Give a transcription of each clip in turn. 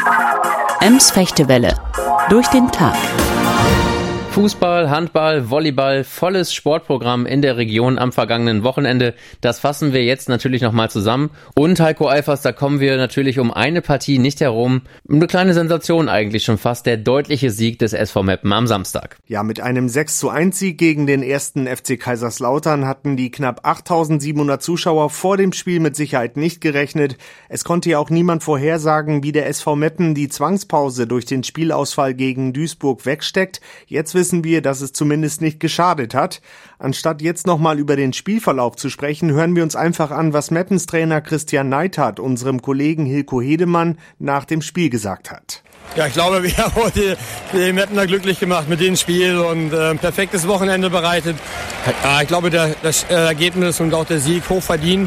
Ems Fechtewelle. Durch den Tag. Fußball, Handball, Volleyball, volles Sportprogramm in der Region am vergangenen Wochenende. Das fassen wir jetzt natürlich nochmal zusammen. Und Heiko Alfers, da kommen wir natürlich um eine Partie nicht herum. Eine kleine Sensation eigentlich schon fast, der deutliche Sieg des SV Meppen am Samstag. Ja, mit einem 6:1 Sieg gegen den 1. FC Kaiserslautern hatten die knapp 8.700 Zuschauer vor dem Spiel mit Sicherheit nicht gerechnet. Es konnte ja auch niemand vorhersagen, wie der SV Meppen die Zwangspause durch den Spielausfall gegen Duisburg wegsteckt. Jetzt wissen wir, dass es zumindest nicht geschadet hat. Anstatt jetzt nochmal über den Spielverlauf zu sprechen, hören wir uns einfach an, was Meppens Trainer Christian Neithardt unserem Kollegen Hilko Hedemann nach dem Spiel gesagt hat. Ja, ich glaube, wir haben heute die Meppener glücklich gemacht mit dem Spiel und perfektes Wochenende bereitet. Ja, ich glaube, das Ergebnis und auch der Sieg hoch verdient.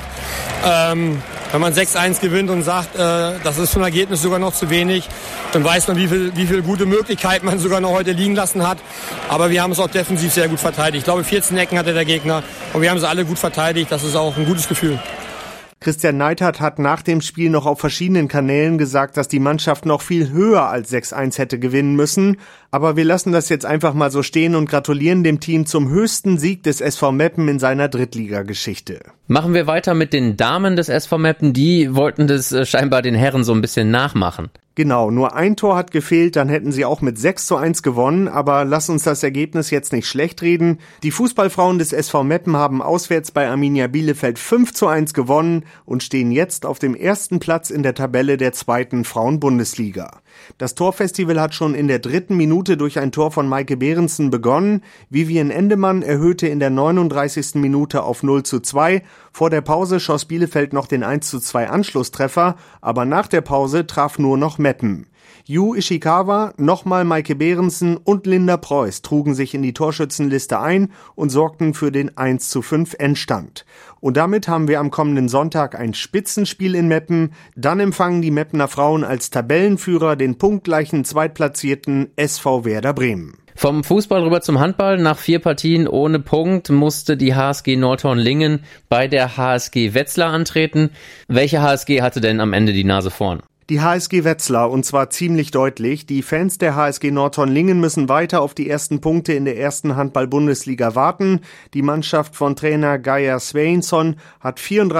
Wenn man 6:1 gewinnt und sagt, das ist für ein Ergebnis sogar noch zu wenig, dann weiß man, wie viel gute Möglichkeiten man sogar noch heute liegen lassen hat. Aber wir haben es auch defensiv sehr gut verteidigt. Ich glaube, 14 Ecken hatte der Gegner und wir haben sie alle gut verteidigt. Das ist auch ein gutes Gefühl. Christian Neithardt hat nach dem Spiel noch auf verschiedenen Kanälen gesagt, dass die Mannschaft noch viel höher als 6:1 hätte gewinnen müssen. Aber wir lassen das jetzt einfach mal so stehen und gratulieren dem Team zum höchsten Sieg des SV Meppen in seiner Drittligageschichte. Machen wir weiter mit den Damen des SV Meppen. Die wollten das scheinbar den Herren so ein bisschen nachmachen. Genau, nur ein Tor hat gefehlt, dann hätten sie auch mit 6:1 gewonnen, aber lass uns das Ergebnis jetzt nicht schlecht reden. Die Fußballfrauen des SV Meppen haben auswärts bei Arminia Bielefeld 5:1 gewonnen und stehen jetzt auf dem ersten Platz in der Tabelle der 2. Frauen-Bundesliga. Das Torfestival hat schon in der 3. Minute durch ein Tor von Maike Behrensen begonnen. Vivian Endemann erhöhte in der 39. Minute auf 0:2. Vor der Pause schoss Bielefeld noch den 1:2 Anschlusstreffer, aber nach der Pause traf nur noch Meppen. Yu Ishikawa, nochmal Maike Behrensen und Linda Preuß trugen sich in die Torschützenliste ein und sorgten für den 1:5 Endstand. Und damit haben wir am kommenden Sonntag ein Spitzenspiel in Meppen. Dann empfangen die Meppener Frauen als Tabellenführer den punktgleichen zweitplatzierten SV Werder Bremen. Vom Fußball rüber zum Handball. Nach 4 Partien ohne Punkt musste die HSG Nordhorn-Lingen bei der HSG Wetzlar antreten. Welche HSG hatte denn am Ende die Nase vorn? Die HSG Wetzlar, und zwar ziemlich deutlich. Die Fans der HSG Nordhorn-Lingen müssen weiter auf die ersten Punkte in der 1. Handball-Bundesliga warten. Die Mannschaft von Trainer Geir Sveinsson hat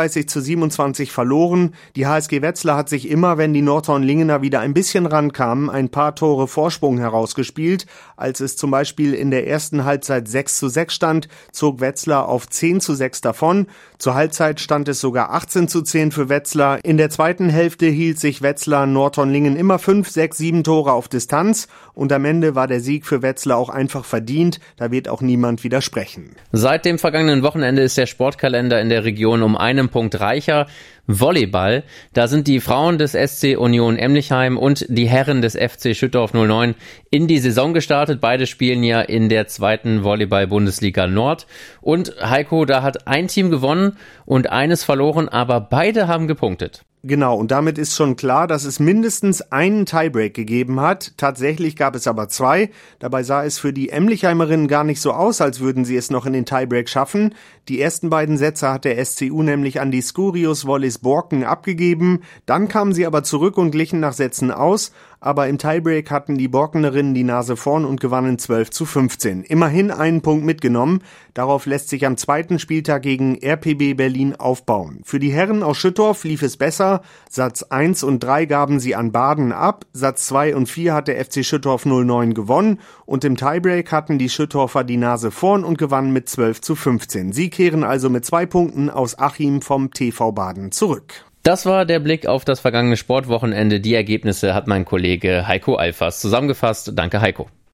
34:27 verloren. Die HSG Wetzlar hat sich immer, wenn die Nordhorn-Lingener wieder ein bisschen rankamen, ein paar Tore Vorsprung herausgespielt. Als es zum Beispiel in der ersten Halbzeit 6:6 stand, zog Wetzlar auf 10:6 davon. Zur Halbzeit stand es sogar 18:10 für Wetzlar. In der zweiten Hälfte hielt sich Wetzlar Nordhorn-Lingen immer 5, 6, 7 Tore auf Distanz und am Ende war der Sieg für Wetzlar auch einfach verdient, da wird auch niemand widersprechen. Seit dem vergangenen Wochenende ist der Sportkalender in der Region um einen Punkt reicher. Volleyball, da sind die Frauen des SC Union Emlichheim und die Herren des FC Schüttorf 09 in die Saison gestartet. Beide spielen ja in der 2. Volleyball-Bundesliga Nord. Und Heiko, da hat ein Team gewonnen und eines verloren, aber beide haben gepunktet. Genau, und damit ist schon klar, dass es mindestens einen Tiebreak gegeben hat. Tatsächlich gab es aber 2. Dabei sah es für die Emlichheimerinnen gar nicht so aus, als würden sie es noch in den Tiebreak schaffen. Die ersten beiden Sätze hat der SCU nämlich an die Skurius Volleys Borken abgegeben. Dann kamen sie aber zurück und glichen nach Sätzen aus. Aber im Tiebreak hatten die Borkenerinnen die Nase vorn und gewannen 12:15. Immerhin einen Punkt mitgenommen. Darauf lässt sich am 2. Spieltag gegen RPB Berlin aufbauen. Für die Herren aus Schüttorf lief es besser. Satz 1 und 3 gaben sie an Baden ab. Satz 2 und 4 hat der FC Schüttorf 09 gewonnen. Und im Tiebreak hatten die Schüttorfer die Nase vorn und gewannen mit 12:15. Sie kehren also mit 2 Punkten aus Achim vom TV Baden zurück. Das war der Blick auf das vergangene Sportwochenende. Die Ergebnisse hat mein Kollege Heiko Alfers zusammengefasst. Danke, Heiko.